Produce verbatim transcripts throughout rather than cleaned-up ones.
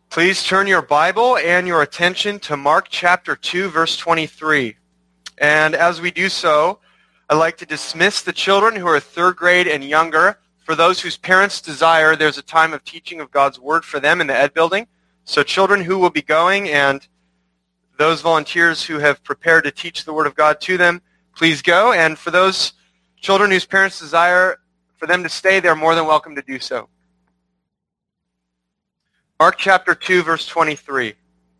Please turn your Bible and your attention to Mark chapter two, verse twenty-three. And as we do so, I'd like to dismiss the children who are third grade and younger. For those whose parents desire, there's a time of teaching of God's Word for them in the Ed Building. So children who will be going and those volunteers who have prepared to teach the Word of God to them, please go. And for those children whose parents desire for them to stay, they're more than welcome to do so. Mark chapter two, verse twenty-three.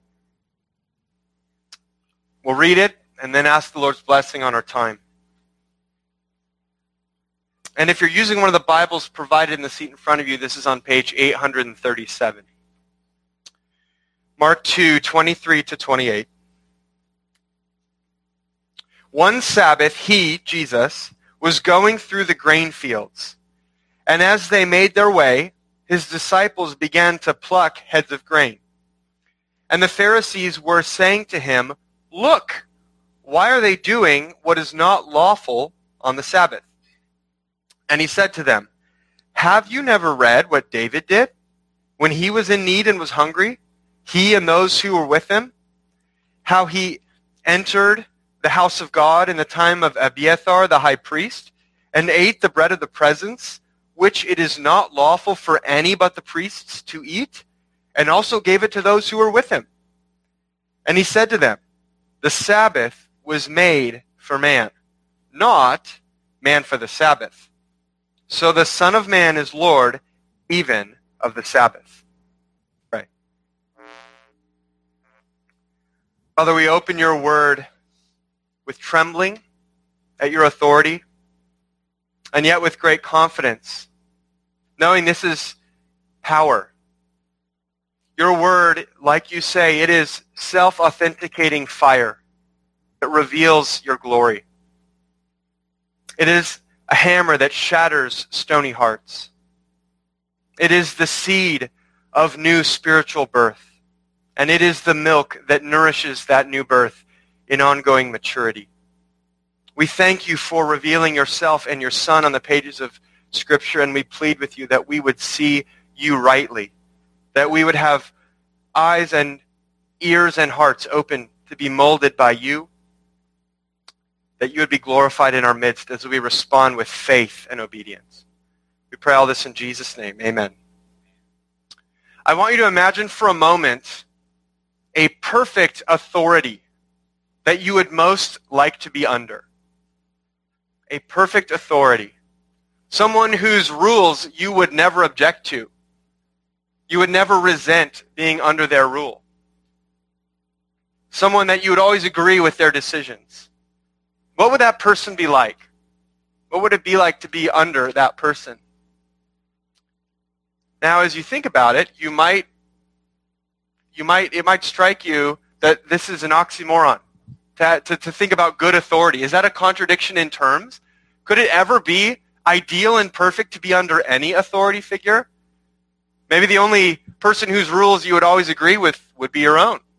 We'll read it and then ask the Lord's blessing on our time. And if you're using one of the Bibles provided in the seat in front of you, this is on page eight hundred thirty-seven. Mark two, twenty-three to twenty-eight. One Sabbath, he, Jesus, was going through the grain fields. And as they made their way, his disciples began to pluck heads of grain. And the Pharisees were saying to him, "Look, why are they doing what is not lawful on the Sabbath?" And he said to them, "Have you never read what David did when he was in need and was hungry, he and those who were with him? How he entered the house of God in the time of Abiathar the high priest and ate the bread of the presence, which it is not lawful for any but the priests to eat, and also gave it to those who were with him. And he said to them, the Sabbath was made for man, not man for the Sabbath. So the Son of Man is Lord even of the Sabbath." Right. Father, we open your word with trembling at your authority, and yet with great confidence, knowing this is power. Your word, like you say, it is self-authenticating fire that reveals your glory. It is a hammer that shatters stony hearts. It is the seed of new spiritual birth, and it is the milk that nourishes that new birth in ongoing maturity. We thank you for revealing yourself and your Son on the pages of Scripture, and we plead with you that we would see you rightly, that we would have eyes and ears and hearts open to be molded by you, that you would be glorified in our midst as we respond with faith and obedience. We pray all this in Jesus' name. Amen. I want you to imagine for a moment a perfect authority that you would most like to be under. A perfect authority. Someone whose rules you would never object to. You would never resent being under their rule. Someone that you would always agree with their decisions. What would that person be like? What would it be like to be under that person? Now, as you think about it, you might, you might, it might strike you that this is an oxymoron. To, to, to think about good authority. Is that a contradiction in terms? Could it ever be ideal and perfect to be under any authority figure? Maybe the only person whose rules you would always agree with would be your own.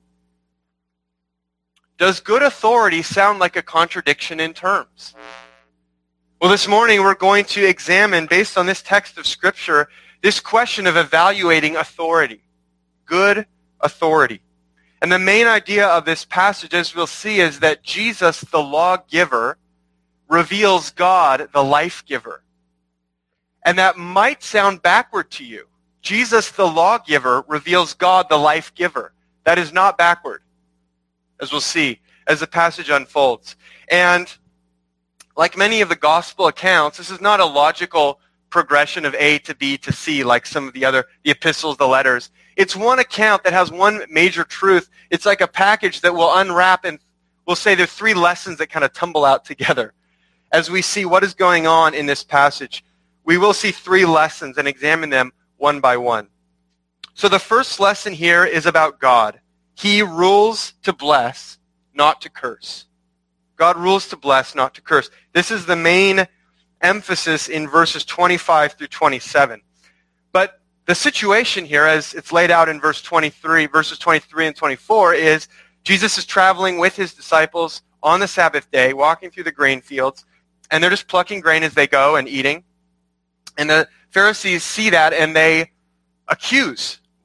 Does good authority sound like a contradiction in terms? Well, this morning we're going to examine, based on this text of Scripture, this question of evaluating authority. Good authority. And the main idea of this passage, as we'll see, is that Jesus, the lawgiver, reveals God, the life giver. And that might sound backward to you. Jesus, the lawgiver, reveals God, the life giver. That is not backward, as we'll see as the passage unfolds. And like many of the gospel accounts, this is not a logical progression of A to B to C like some of the other, the epistles, the letters. It's one account that has one major truth. It's like a package that will unwrap, and we'll say there are three lessons that kind of tumble out together. As we see what is going on in this passage, we will see three lessons and examine them one by one. So the first lesson here is about God. He rules to bless, not to curse. God rules to bless, not to curse. This is the main emphasis in verses twenty-five through twenty-seven. But the situation here, as it's laid out in verse twenty-three, verses twenty-three and twenty-four, is Jesus is traveling with his disciples on the Sabbath day, walking through the grain fields, and they're just plucking grain as they go and eating. And the Pharisees see that, and they accuse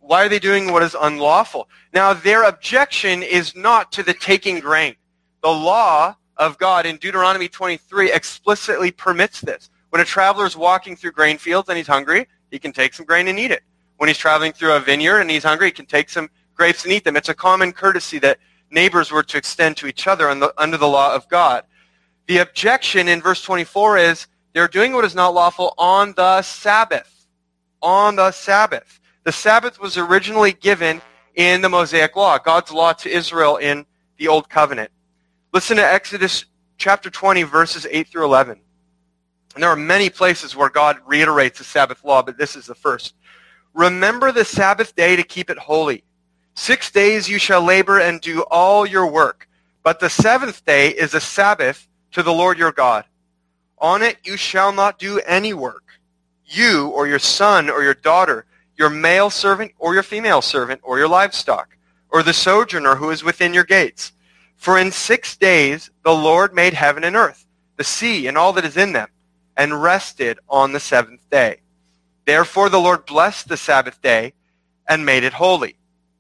Why are they doing what is unlawful? Now, their objection is not to the taking grain. The law of God in Deuteronomy twenty-three explicitly permits this. When a traveler is walking through grain fields and he's hungry, he can take some grain and eat it. When he's traveling through a vineyard and he's hungry, he can take some grapes and eat them. It's a common courtesy that neighbors were to extend to each other under the law of God. The objection in verse twenty-four is they're doing what is not lawful on the Sabbath. On the Sabbath. The Sabbath was originally given in the Mosaic Law, God's law to Israel in the Old Covenant. Listen to Exodus chapter twenty, verses eight through eleven. And there are many places where God reiterates the Sabbath law, but this is the first. Remember the Sabbath day to keep it holy. Six days you shall labor and do all your work, but the seventh day is a Sabbath to the Lord your God. On it you shall not do any work, you or your son or your daughter, your male servant or your female servant or your livestock, or the sojourner who is within your gates. For in six days the Lord made heaven and earth, the sea and all that is in them, and rested on the seventh day. Therefore the Lord blessed the Sabbath day and made it holy.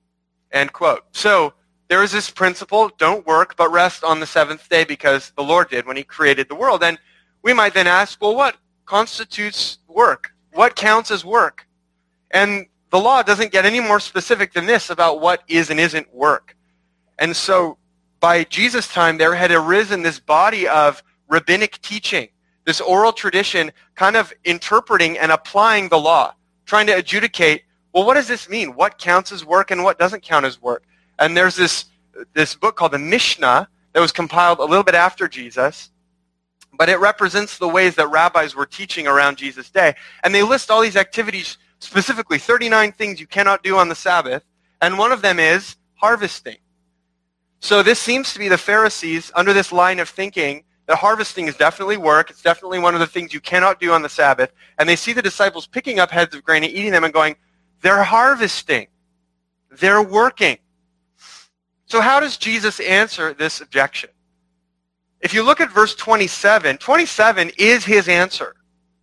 End quote. So there is this principle, don't work, but rest on the seventh day because the Lord did when he created the world. And we might then ask, well, what constitutes work? What counts as work? And the law doesn't get any more specific than this about what is and isn't work. And so by Jesus' time, there had arisen this body of rabbinic teaching, this oral tradition kind of interpreting and applying the law, trying to adjudicate, well, what does this mean? What counts as work and what doesn't count as work? And there's this, this book called the Mishnah that was compiled a little bit after Jesus, but it represents the ways that rabbis were teaching around Jesus' day. And they list all these activities, specifically thirty-nine things you cannot do on the Sabbath, and one of them is harvesting. So this seems to be the Pharisees under this line of thinking that harvesting is definitely work. It's definitely one of the things you cannot do on the Sabbath. And they see the disciples picking up heads of grain and eating them and going, they're harvesting. They're working. So how does Jesus answer this objection? If you look at verse twenty-seven, twenty-seven is his answer.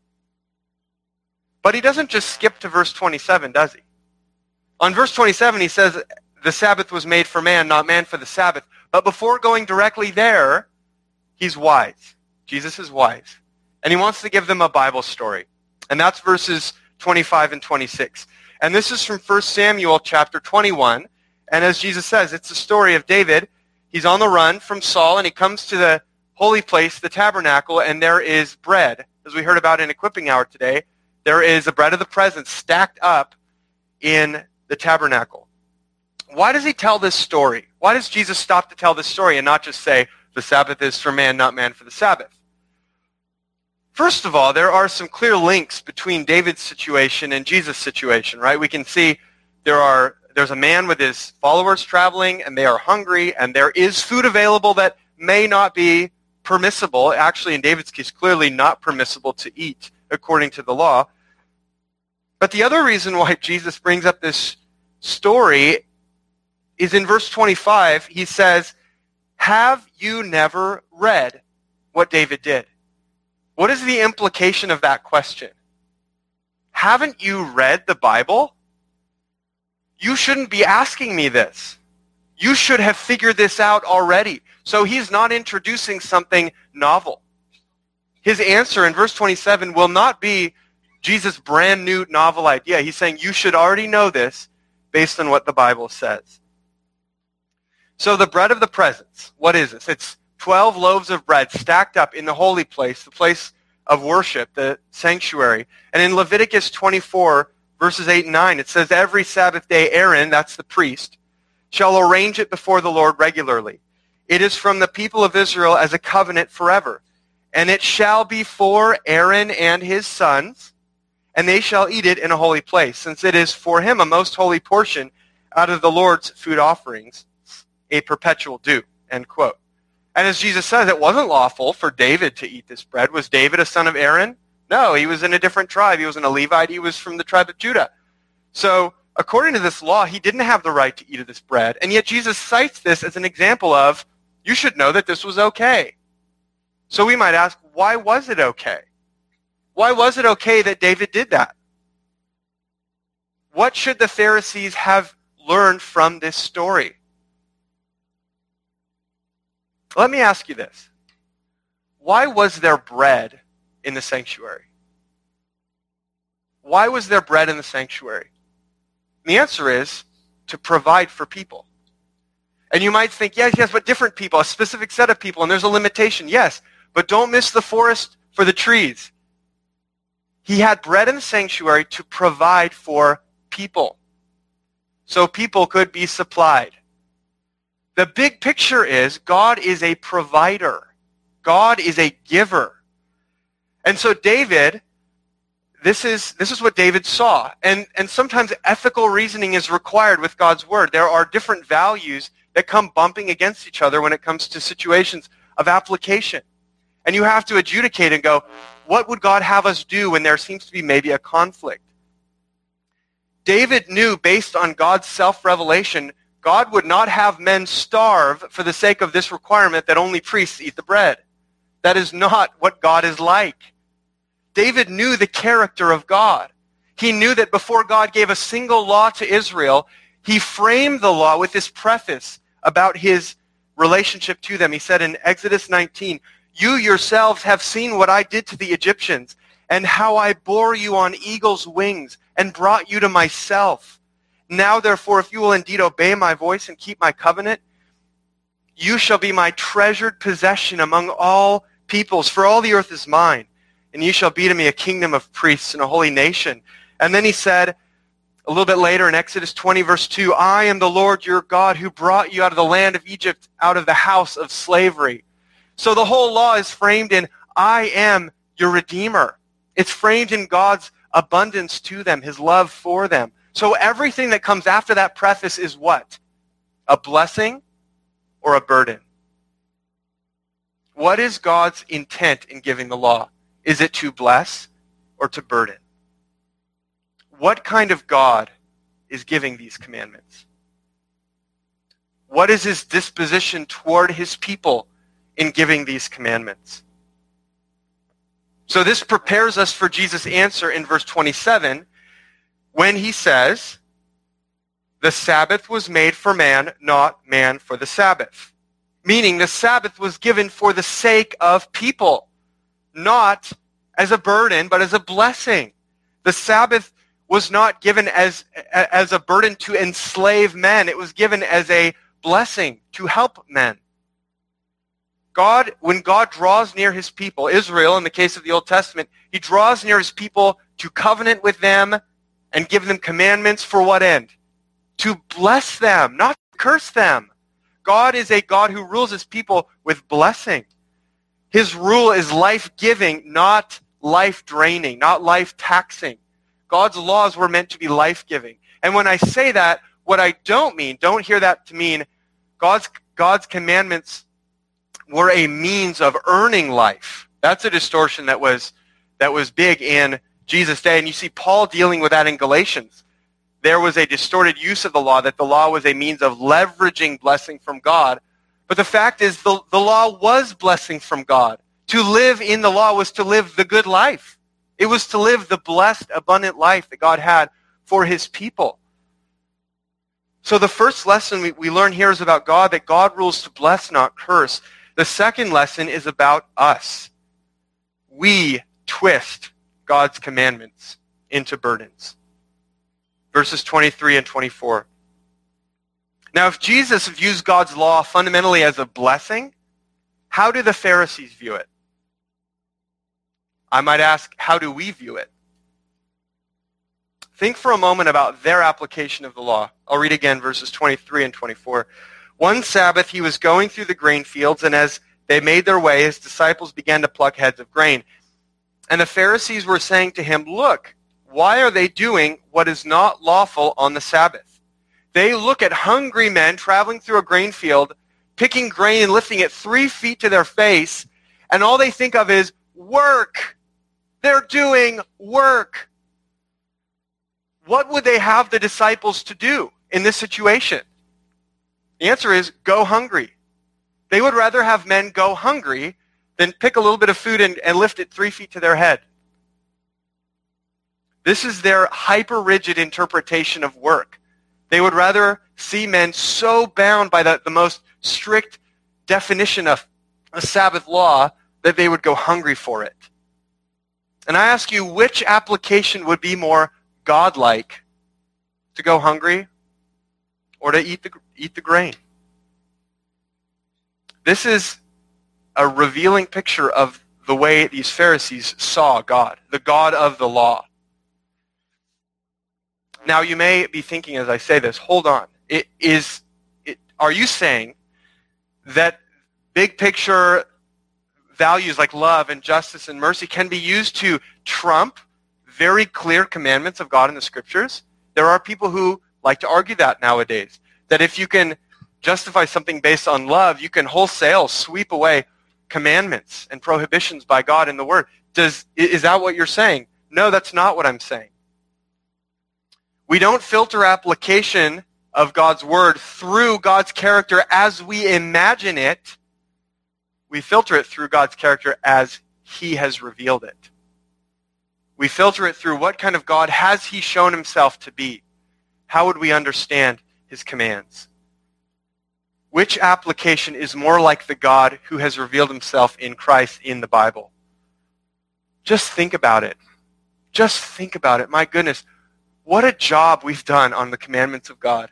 But he doesn't just skip to verse twenty-seven, does he? On verse twenty-seven, he says, the Sabbath was made for man, not man for the Sabbath. But before going directly there, he's wise. Jesus is wise. And he wants to give them a Bible story. And that's verses twenty-five and twenty-six. And this is from First Samuel chapter twenty-one. And as Jesus says, it's the story of David. He's on the run from Saul, and he comes to the holy place, the tabernacle, and there is bread. As we heard about in Equipping Hour today, there is the bread of the presence stacked up in the tabernacle. Why does he tell this story? Why does Jesus stop to tell this story and not just say, the Sabbath is for man, not man for the Sabbath? First of all, there are some clear links between David's situation and Jesus' situation, right? We can see there are there's a man with his followers traveling, and they are hungry, and there is food available that may not be permissible. Actually, in David's case, clearly not permissible to eat according to the law. But the other reason why Jesus brings up this story is in verse twenty-five. He says, have you never read what David did? What is the implication of that question? Haven't you read the Bible? You shouldn't be asking me this. You should have figured this out already. So he's not introducing something novel. His answer in verse twenty-seven will not be Jesus' brand new novel idea. He's saying you should already know this based on what the Bible says. So the bread of the presence, what is this? It's twelve loaves of bread stacked up in the holy place, the place of worship, the sanctuary. And in Leviticus twenty-four, verses eight and nine, it says, every Sabbath day Aaron, that's the priest, shall arrange it before the Lord regularly. It is from the people of Israel as a covenant forever. And it shall be for Aaron and his sons, and they shall eat it in a holy place, since it is for him a most holy portion out of the Lord's food offerings, a perpetual due, end quote. And as Jesus says, it wasn't lawful for David to eat this bread. Was David a son of Aaron? No, he was in a different tribe. He wasn't a Levite. He was from the tribe of Judah. So according to this law, he didn't have the right to eat of this bread. And yet Jesus cites this as an example of, you should know that this was okay. So we might ask, why was it okay? Why was it okay that David did that? What should the Pharisees have learned from this story? Let me ask you this. Why was there bread in the sanctuary? Why was there bread in the sanctuary? And the answer is to provide for people. And you might think, yes, yes, but different people, a specific set of people, and there's a limitation. Yes, but don't miss the forest for the trees. He had bread in the sanctuary to provide for people, so people could be supplied. The big picture is God is a provider. God is a giver. And so David, this is this is what David saw. And, and sometimes ethical reasoning is required with God's word. There are different values that come bumping against each other when it comes to situations of application. And you have to adjudicate and go, what would God have us do when there seems to be maybe a conflict? David knew, based on God's self-revelation, God would not have men starve for the sake of this requirement that only priests eat the bread. That is not what God is like. David knew the character of God. He knew that before God gave a single law to Israel, he framed the law with this preface about his relationship to them. He said in Exodus nineteen, "You yourselves have seen what I did to the Egyptians, and how I bore you on eagle's wings and brought you to myself. Now, therefore, if you will indeed obey my voice and keep my covenant, you shall be my treasured possession among all peoples, for all the earth is mine, and you shall be to me a kingdom of priests and a holy nation." And then he said, a little bit later in Exodus twenty, verse two, "I am the Lord your God who brought you out of the land of Egypt, out of the house of slavery." So the whole law is framed in, I am your Redeemer. It's framed in God's abundance to them, his love for them. So everything that comes after that preface is what? A blessing or a burden? What is God's intent in giving the law? Is it to bless or to burden? What kind of God is giving these commandments? What is his disposition toward his people in giving these commandments? So this prepares us for Jesus' answer in verse twenty-seven when he says, "The Sabbath was made for man, not man for the Sabbath." Meaning the Sabbath was given for the sake of people, not as a burden, but as a blessing. The Sabbath was not given as, as a burden to enslave men. It was given as a blessing to help men. God, when God draws near his people, Israel, in the case of the Old Testament, he draws near his people to covenant with them and give them commandments for what end? To bless them, not to curse them. God is a God who rules his people with blessing. His rule is life-giving, not life-draining, not life-taxing. God's laws were meant to be life-giving. And when I say that, what I don't mean, don't hear that to mean God's, God's commandments were a means of earning life. That's a distortion that was, that was big in Jesus' day. And you see Paul dealing with that in Galatians. There was a distorted use of the law, that the law was a means of leveraging blessing from God. But the fact is, the, the law was blessing from God. To live in the law was to live the good life. It was to live the blessed, abundant life that God had for his people. So the first lesson we, we learn here is about God, that God rules to bless, not curse. The second lesson is about us. We twist God's commandments into burdens. Verses twenty-three and twenty-four. Now, if Jesus views God's law fundamentally as a blessing, how do the Pharisees view it? I might ask, how do we view it? Think for a moment about their application of the law. I'll read again verses twenty-three and twenty-four. "One Sabbath he was going through the grain fields, and as they made their way, his disciples began to pluck heads of grain. And the Pharisees were saying to him, 'Look, why are they doing what is not lawful on the Sabbath?' They look at hungry men traveling through a grain field, picking grain and lifting it three feet to their face, and all they think of is work. They're doing work." What would they have the disciples to do in this situation? The answer is go hungry. They would rather have men go hungry than pick a little bit of food and, and lift it three feet to their head. This is their hyper-rigid interpretation of work. They would rather see men so bound by the, the most strict definition of a Sabbath law that they would go hungry for it. And I ask you, which application would be more godlike? To go hungry or to eat the, eat the grain? This is a revealing picture of the way these Pharisees saw God, the God of the law. Now, you may be thinking as I say this, hold on. It is, it, are you saying that big picture values like love and justice and mercy can be used to trump very clear commandments of God in the Scriptures? There are people who like to argue that nowadays, that if you can justify something based on love, you can wholesale sweep away commandments and prohibitions by God in the Word. Does, is that what you're saying? No, that's not what I'm saying. We don't filter application of God's Word through God's character as we imagine it. We filter it through God's character as He has revealed it. We filter it through what kind of God has He shown Himself to be. How would we understand His commands? Which application is more like the God who has revealed Himself in Christ in the Bible? Just think about it. Just think about it. My goodness, what a job we've done on the commandments of God.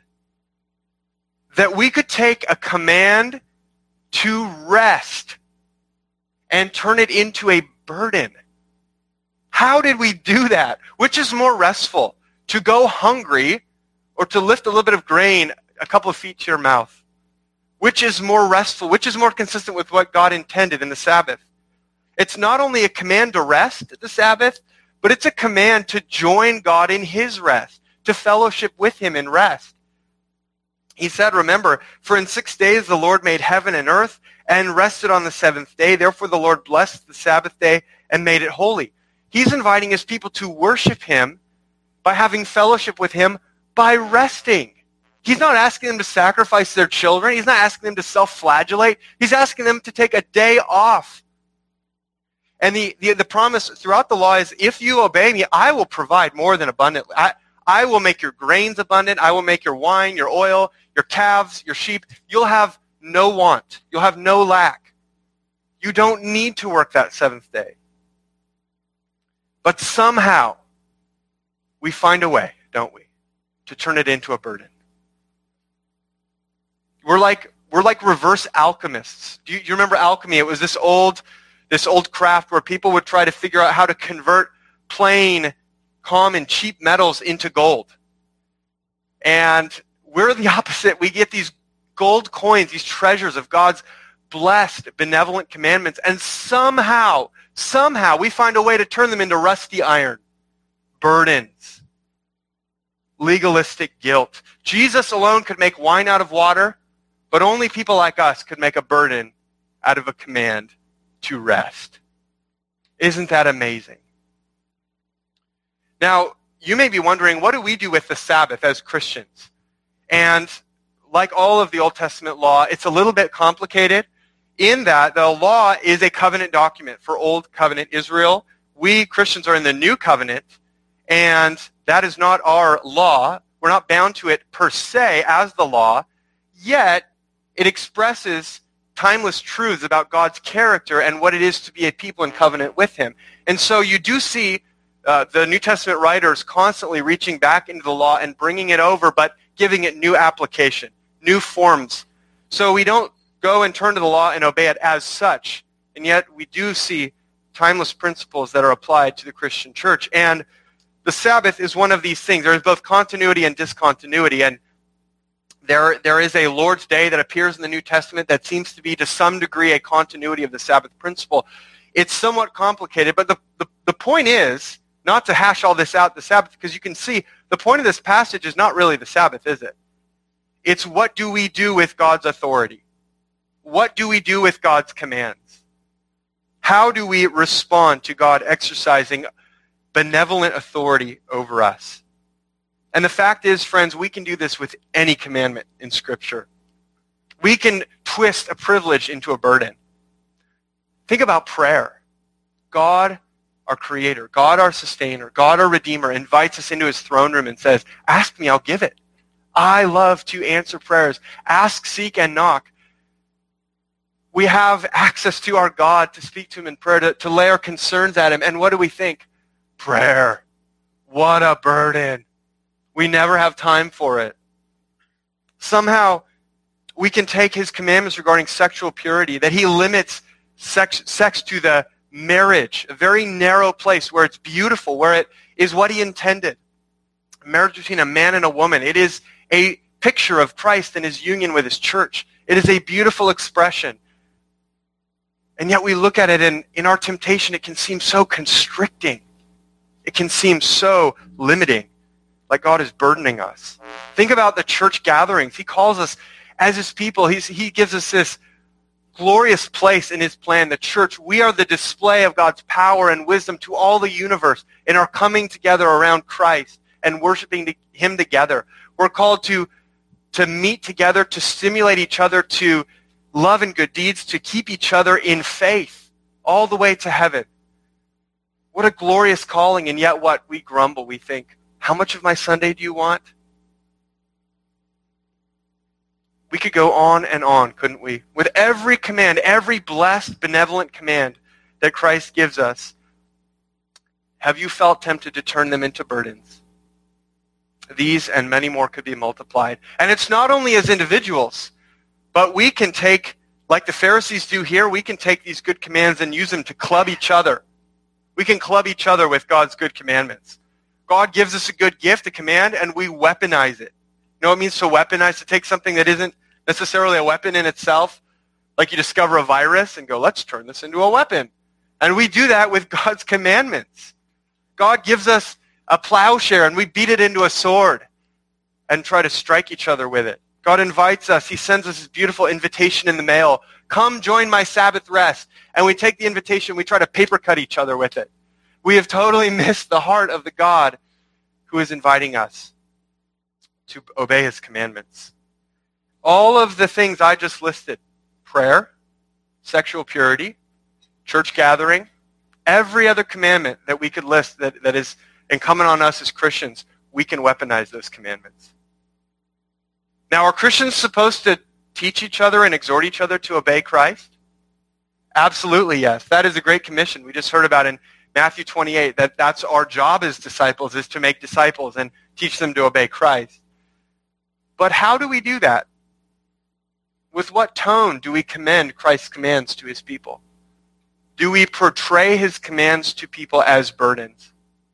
That we could take a command to rest and turn it into a burden. How did we do that? Which is more restful? To go hungry or to lift a little bit of grain a couple of feet to your mouth? Which is more restful? Which is more consistent with what God intended in the Sabbath? It's not only a command to rest at the Sabbath, but it's a command to join God in His rest, to fellowship with Him in rest. He said, remember, for in six days the Lord made heaven and earth and rested on the seventh day. Therefore the Lord blessed the Sabbath day and made it holy. He's inviting His people to worship Him by having fellowship with Him by resting. He's not asking them to sacrifice their children. He's not asking them to self-flagellate. He's asking them to take a day off. And the, the, the promise throughout the law is, if you obey me, I will provide more than abundantly. I, I will make your grains abundant. I will make your wine, your oil, your calves, your sheep. You'll have no want. You'll have no lack. You don't need to work that seventh day. But somehow, we find a way, don't we, to turn it into a burden. We're like, we're like reverse alchemists. Do you, you remember alchemy? It was this old... This old craft where people would try to figure out how to convert plain, common, cheap metals into gold. And we're the opposite. We get these gold coins, these treasures of God's blessed, benevolent commandments, and somehow, somehow we find a way to turn them into rusty iron, burdens, legalistic guilt. Jesus alone could make wine out of water, but only people like us could make a burden out of a command to rest. Isn't that amazing? Now, you may be wondering, what do we do with the Sabbath as Christians? And like all of the Old Testament law, it's a little bit complicated in that the law is a covenant document for Old Covenant Israel. We Christians are in the New Covenant, and that is not our law. We're not bound to it per se as the law, yet it expresses timeless truths about God's character and what it is to be a people in covenant with Him. And so you do see uh, the New Testament writers constantly reaching back into the law and bringing it over, but giving it new application, new forms. So we don't go and turn to the law and obey it as such, and yet we do see timeless principles that are applied to the Christian church. And the Sabbath is one of these things. There is both continuity and discontinuity, and There, there is a Lord's Day that appears in the New Testament that seems to be to some degree a continuity of the Sabbath principle. It's somewhat complicated, but the, the, the point is not to hash all this out, the Sabbath, because you can see the point of this passage is not really the Sabbath, is it? It's what do we do with God's authority? What do we do with God's commands? How do we respond to God exercising benevolent authority over us? And the fact is, friends, we can do this with any commandment in Scripture. We can twist a privilege into a burden. Think about prayer. God, our creator, God our sustainer, God our redeemer, invites us into his throne room and says, ask me, I'll give it. I love to answer prayers. Ask, seek, and knock. We have access to our God to speak to him in prayer, to, to lay our concerns at him. And what do we think? Prayer. What a burden. We never have time for it. Somehow, we can take his commandments regarding sexual purity, that he limits sex, sex to the marriage, a very narrow place where it's beautiful, where it is what he intended. Marriage between a man and a woman. It is a picture of Christ and his union with his church. It is a beautiful expression. And yet we look at it, and in our temptation, it can seem so constricting. It can seem so limiting, like God is burdening us. Think about the church gatherings. He calls us as his people. He's, he gives us this glorious place in his plan, the church. We are the display of God's power and wisdom to all the universe in our coming together around Christ and worshiping him together. We're called to, to meet together, to stimulate each other to love and good deeds, to keep each other in faith all the way to heaven. What a glorious calling, and yet what? We grumble. We think, how much of my Sunday do you want? We could go on and on, couldn't we? With every command, every blessed, benevolent command that Christ gives us, have you felt tempted to turn them into burdens? These and many more could be multiplied. And it's not only as individuals, but we can take, like the Pharisees do here, we can take these good commands and use them to club each other. We can club each other with God's good commandments. God gives us a good gift, a command, and we weaponize it. You know what it means to weaponize? To take something that isn't necessarily a weapon in itself, like you discover a virus and go, let's turn this into a weapon. And we do that with God's commandments. God gives us a plowshare and we beat it into a sword and try to strike each other with it. God invites us. He sends us this beautiful invitation in the mail. Come join my Sabbath rest. And we take the invitation, we try to paper cut each other with it. We have totally missed the heart of the God who is inviting us to obey his commandments. All of the things I just listed, prayer, sexual purity, church gathering, every other commandment that we could list that, that is incumbent on us as Christians, we can weaponize those commandments. Now, are Christians supposed to teach each other and exhort each other to obey Christ? Absolutely, yes. That is a great commission. We just heard about in Matthew twenty-eight that that's our job as disciples, is to make disciples and teach them to obey Christ. But how do we do that? With what tone do we commend Christ's commands to his people? Do we portray his commands to people as burdens?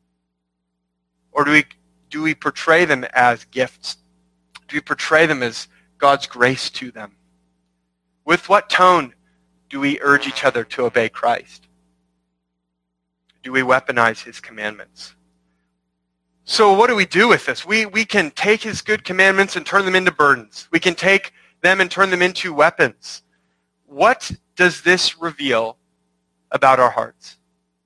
Or do we, do we portray them as gifts? Do we portray them as God's grace to them? With what tone do we urge each other to obey Christ? Do we weaponize his commandments? So what do we do with this? We, we can take his good commandments and turn them into burdens. We can take them and turn them into weapons. What does this reveal about our hearts?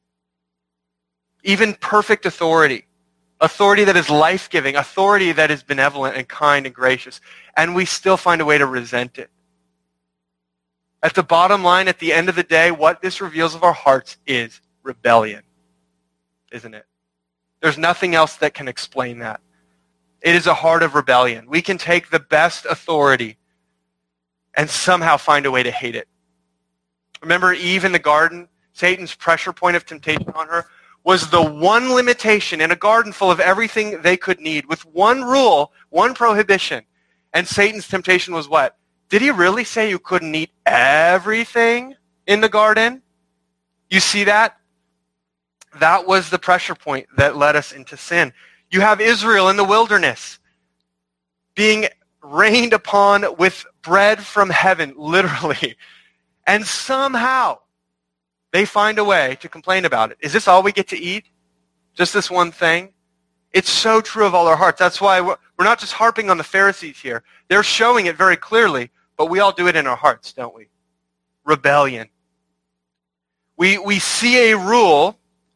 Even perfect authority. Authority that is life-giving, authority that is benevolent and kind and gracious, and we still find a way to resent it. At the bottom line, at the end of the day, what this reveals of our hearts is rebellion, isn't it? There's nothing else that can explain that. It is a heart of rebellion. We can take the best authority and somehow find a way to hate it. Remember Eve in the garden? Satan's pressure point of temptation on her was the one limitation in a garden full of everything they could need, with one rule, one prohibition. And Satan's temptation was what? Did he really say you couldn't eat everything in the garden? You see that? That was the pressure point that led us into sin. You have Israel in the wilderness being rained upon with bread from heaven, literally. And somehow they find a way to complain about it. Is this all we get to eat? Just this one thing? It's so true of all our hearts. That's why we're not just harping on the Pharisees here. They're showing it very clearly, but we all do it in our hearts, don't we? Rebellion. We, we see a rule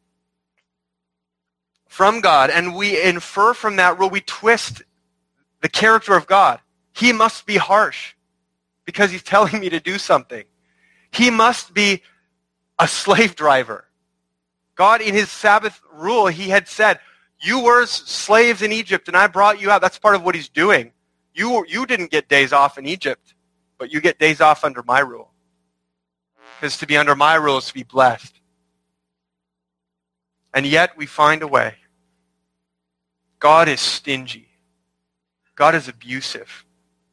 from God, and we infer from that rule, we twist the character of God. He must be harsh because he's telling me to do something. He must be a slave driver. God, in his Sabbath rule, he had said, you were slaves in Egypt and I brought you out. That's part of what he's doing. You, you didn't get days off in Egypt, but you get days off under my rule. Because to be under my rule is to be blessed. And yet we find a way. God is stingy. God is abusive.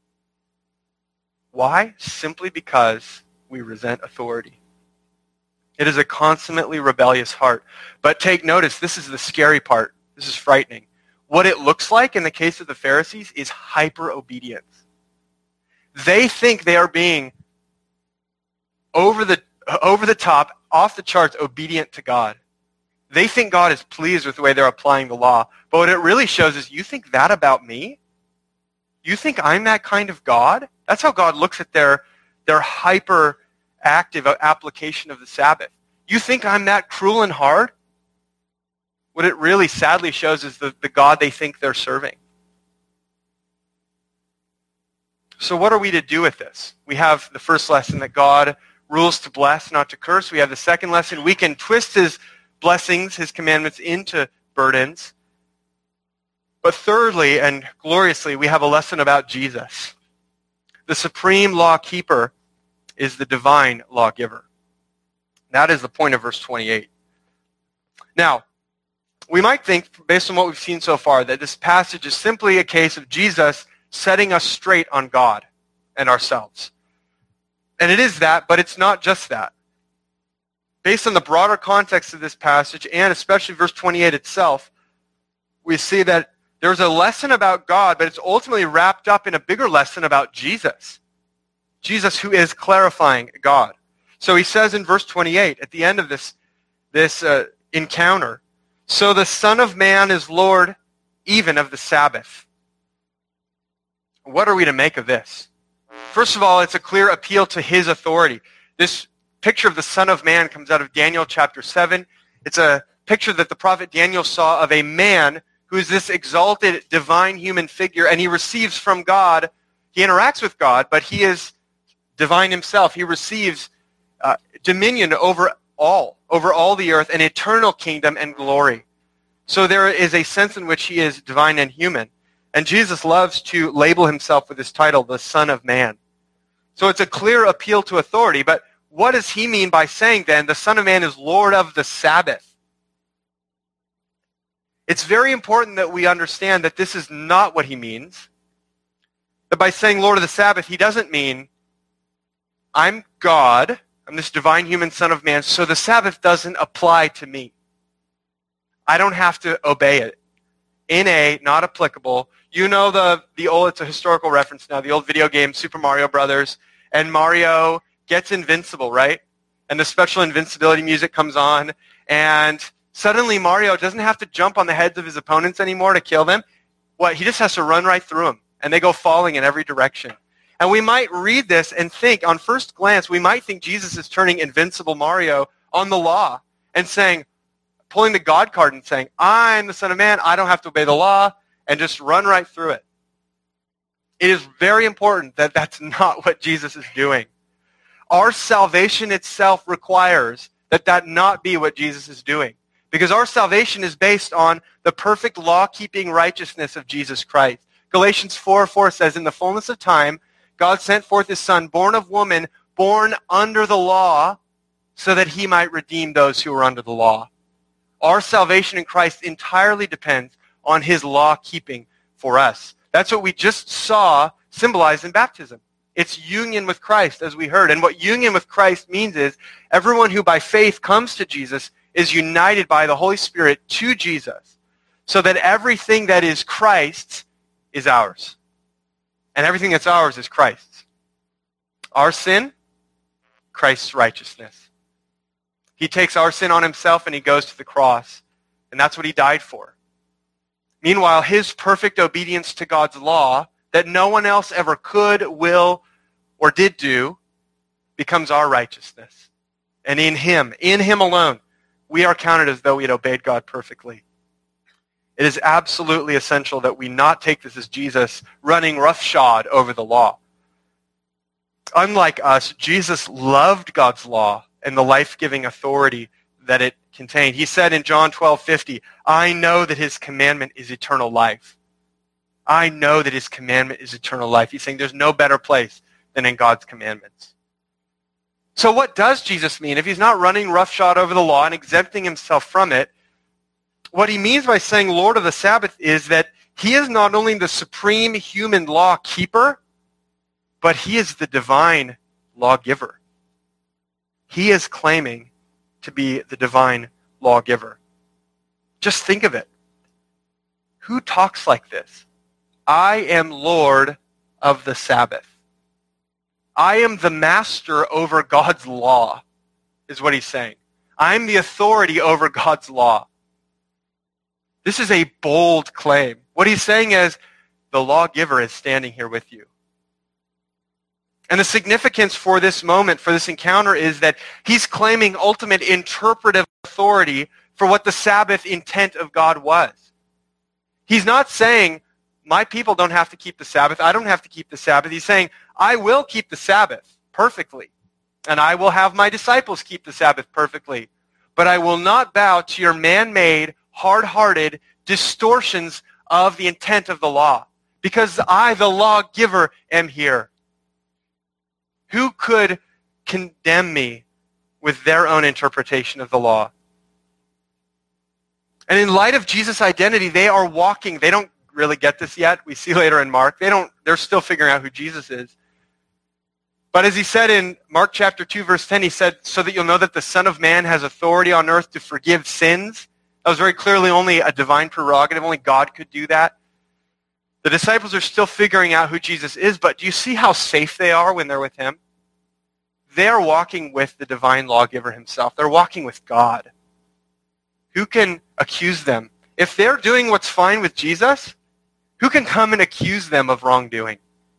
Why? Simply because we resent authority. It is a consummately rebellious heart. But take notice, this is the scary part. This is frightening. What it looks like in the case of the Pharisees is hyper-obedience. They think they are being over the, over the top, off the charts, obedient to God. They think God is pleased with the way they're applying the law. But what it really shows is, you think that about me? You think I'm that kind of God? That's how God looks at their, their hyper-active application of the Sabbath. You think I'm that cruel and hard? What it really sadly shows is the, the God they think they're serving. So what are we to do with this? We have the first lesson that God rules to bless, not to curse. We have the second lesson. We can twist his blessings, his commandments, into burdens. But thirdly, and gloriously, we have a lesson about Jesus. The supreme law keeper is the divine lawgiver. That is the point of verse twenty-eight. Now, we might think, based on what we've seen so far, that this passage is simply a case of Jesus setting us straight on God and ourselves. And it is that, but it's not just that. Based on the broader context of this passage, and especially verse twenty-eight itself, we see that there's a lesson about God, but it's ultimately wrapped up in a bigger lesson about Jesus. Jesus, who is clarifying God. So he says in verse twenty-eight, at the end of this, this uh, encounter, so the Son of Man is Lord even of the Sabbath. What are we to make of this? First of all, it's a clear appeal to his authority. This picture of the Son of Man comes out of Daniel chapter seven. It's a picture that the prophet Daniel saw of a man who is this exalted divine human figure, and he receives from God. He interacts with God, but he is divine himself. He receives uh, dominion over all, over all the earth, an eternal kingdom and glory. So there is a sense in which he is divine and human. And Jesus loves to label himself with this title, the Son of Man. So it's a clear appeal to authority, but what does he mean by saying then the Son of Man is Lord of the Sabbath? It's very important that we understand that this is not what he means. That by saying Lord of the Sabbath, he doesn't mean I'm God, I'm this divine human Son of Man, so the Sabbath doesn't apply to me. I don't have to obey it. N A, not applicable. You know the, the old, it's a historical reference now, the old video game Super Mario Brothers, and Mario gets invincible, right? And the special invincibility music comes on, and suddenly Mario doesn't have to jump on the heads of his opponents anymore to kill them. What? He just has to run right through them, and they go falling in every direction. And we might read this and think, on first glance, we might think Jesus is turning invincible Mario on the law and saying, pulling the God card and saying, I'm the Son of Man, I don't have to obey the law, and just run right through it. It is very important that that's not what Jesus is doing. Our salvation itself requires that that not be what Jesus is doing. Because our salvation is based on the perfect law-keeping righteousness of Jesus Christ. Galatians four four says, in the fullness of time, God sent forth his Son, born of woman, born under the law, so that he might redeem those who were under the law. Our salvation in Christ entirely depends on his law-keeping for us. That's what we just saw symbolized in baptism. It's union with Christ, as we heard. And what union with Christ means is everyone who by faith comes to Jesus is united by the Holy Spirit to Jesus, so that everything that is Christ's is ours. And everything that's ours is Christ's. Our sin, Christ's righteousness. He takes our sin on himself and he goes to the cross. And that's what he died for. Meanwhile, his perfect obedience to God's law that no one else ever could, will, or did do becomes our righteousness. And in him, in him alone, we are counted as though we had obeyed God perfectly. It is absolutely essential that we not take this as Jesus running roughshod over the law. Unlike us, Jesus loved God's law and the life-giving authority that it contained. He said in John twelve fifty, I know that his commandment is eternal life. I know that his commandment is eternal life. He's saying there's no better place than in God's commandments. So what does Jesus mean? If he's not running roughshod over the law and exempting himself from it, what he means by saying Lord of the Sabbath is that he is not only the supreme human law keeper, but he is the divine lawgiver. He is claiming to be the divine lawgiver. Just think of it. Who talks like this? I am Lord of the Sabbath. I am the master over God's law, is what he's saying. I'm the authority over God's law. This is a bold claim. What he's saying is, the lawgiver is standing here with you. And the significance for this moment, for this encounter, is that he's claiming ultimate interpretive authority for what the Sabbath intent of God was. He's not saying, my people don't have to keep the Sabbath, I don't have to keep the Sabbath. He's saying, I will keep the Sabbath perfectly, and I will have my disciples keep the Sabbath perfectly, but I will not bow to your man-made, hard-hearted distortions of the intent of the law, because I, the lawgiver, am here. Who could condemn me with their own interpretation of the law? And in light of Jesus' identity, they are walking. They don't really get this yet. We see later in Mark. They don't, they're still figuring out who Jesus is. But as he said in Mark chapter two, verse ten, he said, so that you'll know that the Son of Man has authority on earth to forgive sins. That was very clearly only a divine prerogative. Only God could do that. The disciples are still figuring out who Jesus is, but do you see how safe they are when they're with him? They are walking with the divine lawgiver himself. They're walking with God. Who can accuse them? If they're doing what's fine with Jesus, who can come and accuse them of wrongdoing?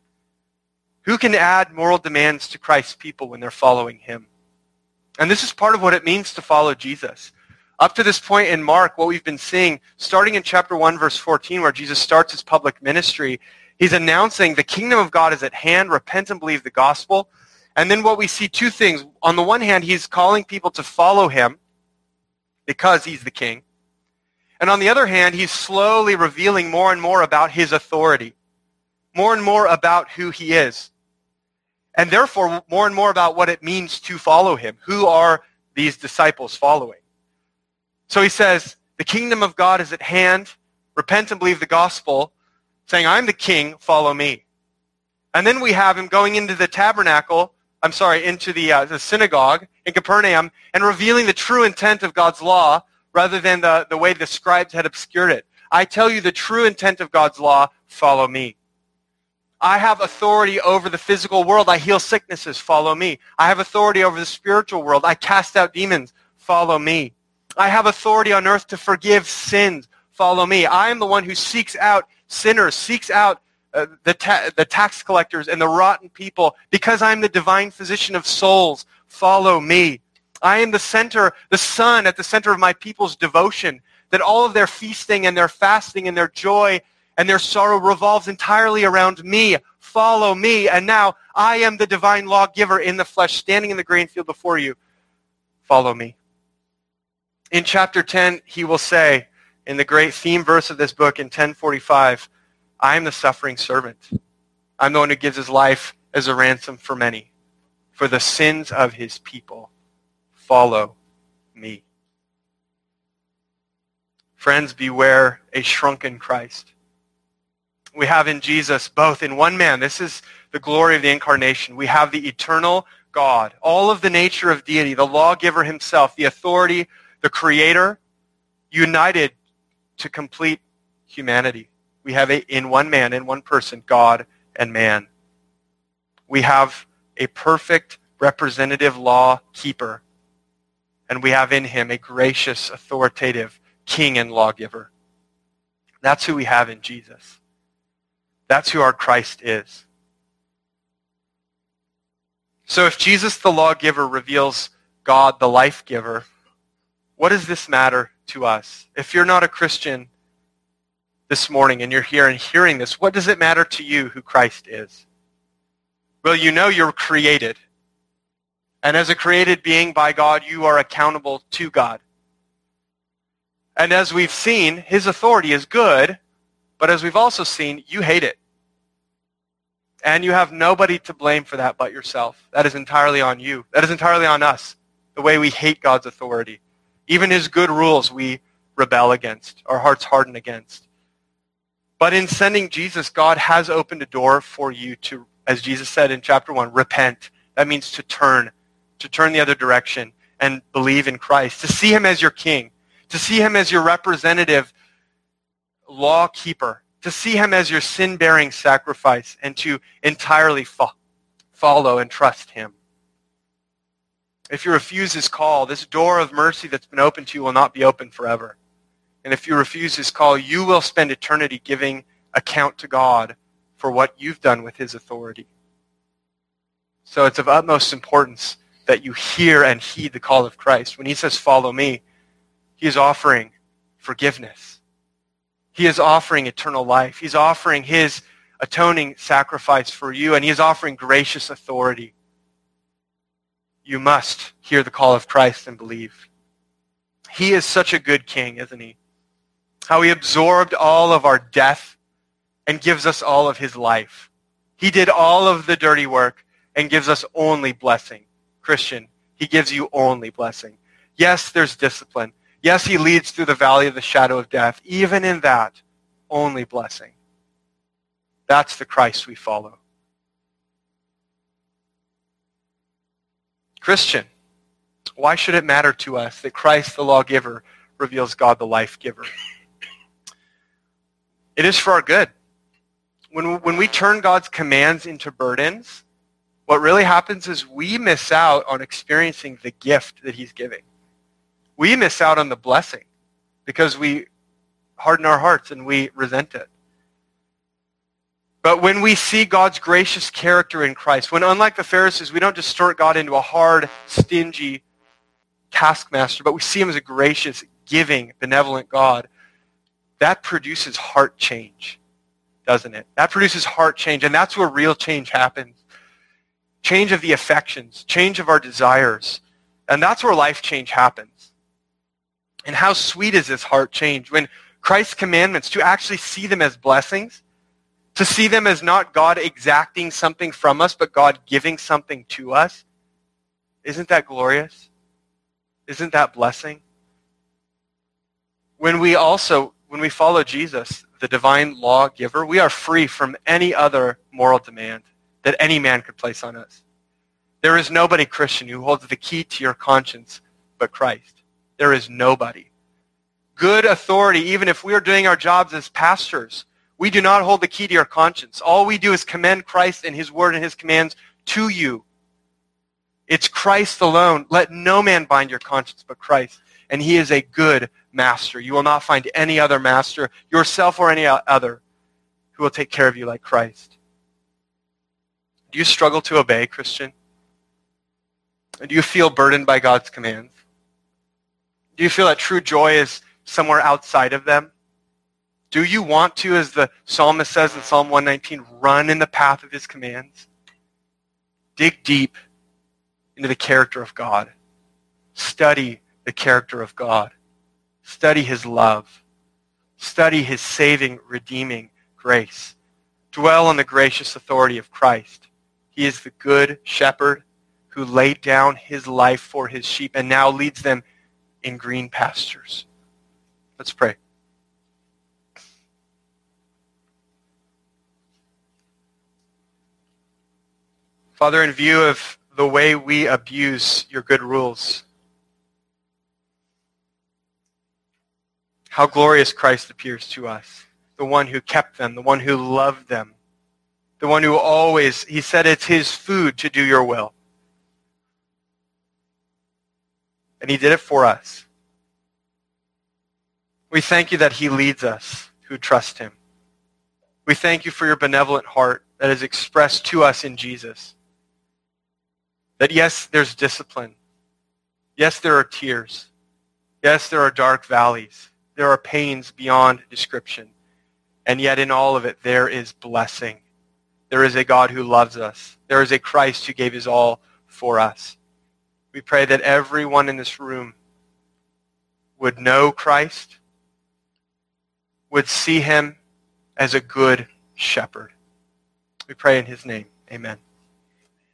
Who can add moral demands to Christ's people when they're following him? And this is part of what it means to follow Jesus. Up to this point in Mark, what we've been seeing, starting in chapter one, verse fourteen, where Jesus starts his public ministry, he's announcing the kingdom of God is at hand, repent and believe the gospel. And then what we see, two things. On the one hand, he's calling people to follow him because he's the king. And on the other hand, he's slowly revealing more and more about his authority, more and more about who he is, and therefore more and more about what it means to follow him. Who are these disciples following? So he says, the kingdom of God is at hand, repent and believe the gospel, saying, I'm the king, follow me. And then we have him going into the tabernacle, I'm sorry, into the, uh, the synagogue in Capernaum and revealing the true intent of God's law rather than the, the way the scribes had obscured it. I tell you the true intent of God's law, follow me. I have authority over the physical world. I heal sicknesses, follow me. I have authority over the spiritual world. I cast out demons, follow me. I have authority on earth to forgive sins, follow me. I am the one who seeks out sinners, seeks out uh, the, ta- the tax collectors and the rotten people because I'm the divine physician of souls, follow me. I am the center, the sun at the center of my people's devotion, that all of their feasting and their fasting and their joy and their sorrow revolves entirely around me. Follow me. And now I am the divine lawgiver in the flesh, standing in the grain field before you. Follow me. In chapter ten, he will say, in the great theme verse of this book in ten forty-five, I am the suffering servant. I'm the one who gives his life as a ransom for many, for the sins of his people. Follow me. Friends, beware a shrunken Christ. We have in Jesus both in one man. This is the glory of the incarnation. We have the eternal God, all of the nature of deity, the lawgiver himself, the authority, the creator, united to complete humanity. We have a, in one man, in one person, God and man. We have a perfect representative law keeper, and we have in him a gracious, authoritative king and lawgiver. That's who we have in Jesus. That's who our Christ is. So if Jesus the lawgiver reveals God the life giver, what does this matter to us? If you're not a Christian this morning and you're here and hearing this, what does it matter to you who Christ is? Well, you know you're created. And as a created being by God, you are accountable to God. And as we've seen, his authority is good, but as we've also seen, you hate it. And you have nobody to blame for that but yourself. That is entirely on you. That is entirely on us, the way we hate God's authority. Even his good rules we rebel against, our hearts harden against. But in sending Jesus, God has opened a door for you to, as Jesus said in chapter one, repent. That means to turn, to turn the other direction and believe in Christ, to see him as your king, to see him as your representative law keeper, to see him as your sin-bearing sacrifice, and to entirely fo- follow and trust him. If you refuse his call, this door of mercy that's been opened to you will not be open forever. And if you refuse his call, you will spend eternity giving account to God for what you've done with his authority. So it's of utmost importance that you hear and heed the call of Christ. When he says, follow me, he is offering forgiveness. He is offering eternal life. He's offering his atoning sacrifice for you, and he is offering gracious authority. You must hear the call of Christ and believe. He is such a good king, isn't he? How he absorbed all of our death and gives us all of his life. He did all of the dirty work and gives us only blessing. Christian, he gives you only blessing. Yes, there's discipline. Yes, he leads through the valley of the shadow of death. Even in that, only blessing. That's the Christ we follow. Christian, why should it matter to us that Christ the lawgiver reveals God the life giver? It is for our good. When, when we turn God's commands into burdens, what really happens is we miss out on experiencing the gift that he's giving. We miss out on the blessing because we harden our hearts and we resent it. But when we see God's gracious character in Christ, when unlike the Pharisees, we don't distort God into a hard, stingy taskmaster, but we see him as a gracious, giving, benevolent God, that produces heart change, doesn't it? That produces heart change, and that's where real change happens. Change of the affections, change of our desires, and that's where life change happens. And how sweet is this heart change when Christ's commandments, to actually see them as blessings, to see them as not God exacting something from us, but God giving something to us. Isn't that glorious? Isn't that blessing? When we also, when we follow Jesus, the divine lawgiver, we are free from any other moral demand that any man could place on us. There is nobody, Christian, who holds the key to your conscience but Christ. There is nobody. Good authority, even if we are doing our jobs as pastors, we do not hold the key to your conscience. All we do is commend Christ and his word and his commands to you. It's Christ alone. Let no man bind your conscience but Christ. And he is a good master. You will not find any other master, yourself or any other, who will take care of you like Christ. Do you struggle to obey, Christian? Do you feel burdened by God's commands? Do you feel that true joy is somewhere outside of them? Do you want to, as the psalmist says in Psalm one nineteen, run in the path of his commands? Dig deep into the character of God. Study the character of God. Study his love. Study his saving, redeeming grace. Dwell on the gracious authority of Christ. He is the good shepherd who laid down his life for his sheep and now leads them in green pastures. Let's pray. Father, in view of the way we abuse your good rules, how glorious Christ appears to us, the one who kept them, the one who loved them, the one who always, he said it's his food to do your will. And he did it for us. We thank you that he leads us who trust him. We thank you for your benevolent heart that is expressed to us in Jesus. That yes, there's discipline. Yes, there are tears. Yes, there are dark valleys. There are pains beyond description. And yet in all of it, there is blessing. There is a God who loves us. There is a Christ who gave his all for us. We pray that everyone in this room would know Christ, would see him as a good shepherd. We pray in his name. Amen.